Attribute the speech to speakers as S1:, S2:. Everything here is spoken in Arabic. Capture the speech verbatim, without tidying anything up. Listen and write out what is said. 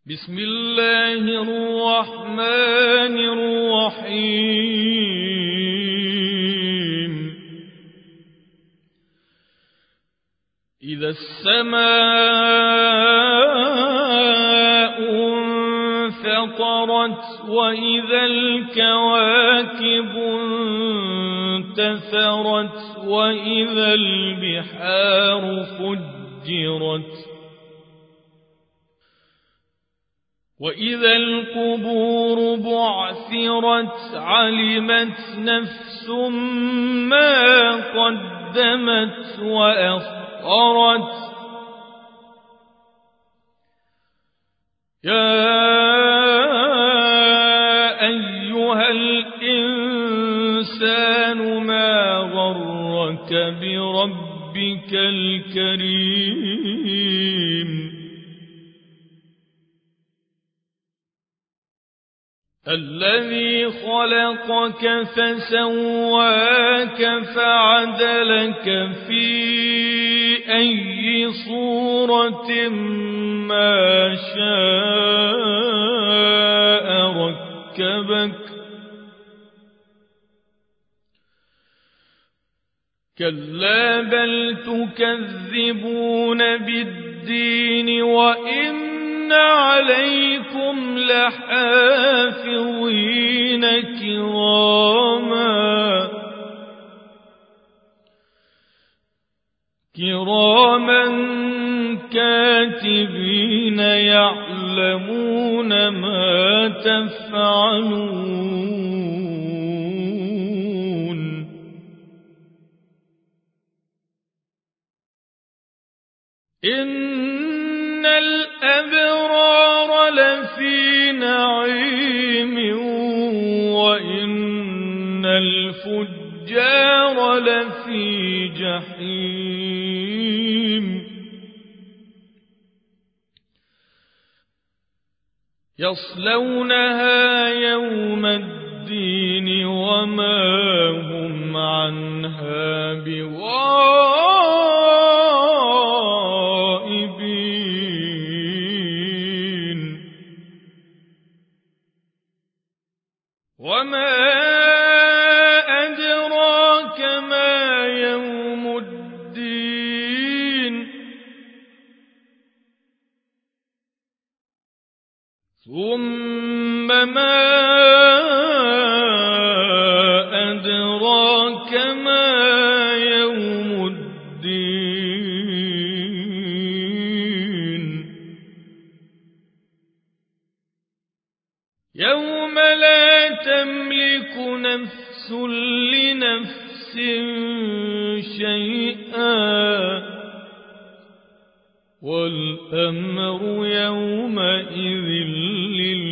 S1: بسم الله الرحمن الرحيم إذا السماء انفطرت وإذا الكواكب انتثرت وإذا البحار فجرت وإذا القبور بعثرت علمت نفس ما قدمت وأخرت يا أيها الإنسان ما غرك بربك الكريم الذي خلقك فسواك فعدلك في أي صورة ما شاء ركبك كلا بل تكذبون بالدين وإن عليكم لحافظين كراما كراما كاتبين يعلمون ما تفعلون إن الأبرار لفي نعيم وإن الفجار لفي جحيم يصلونها يوم الدين وما هم عنها بغائبين وما أدراك ما يوم الدين ثم ما أدراك ما يوم الدين يوم لا تملك نفس لنفس شيئا والأمر يومئذ لله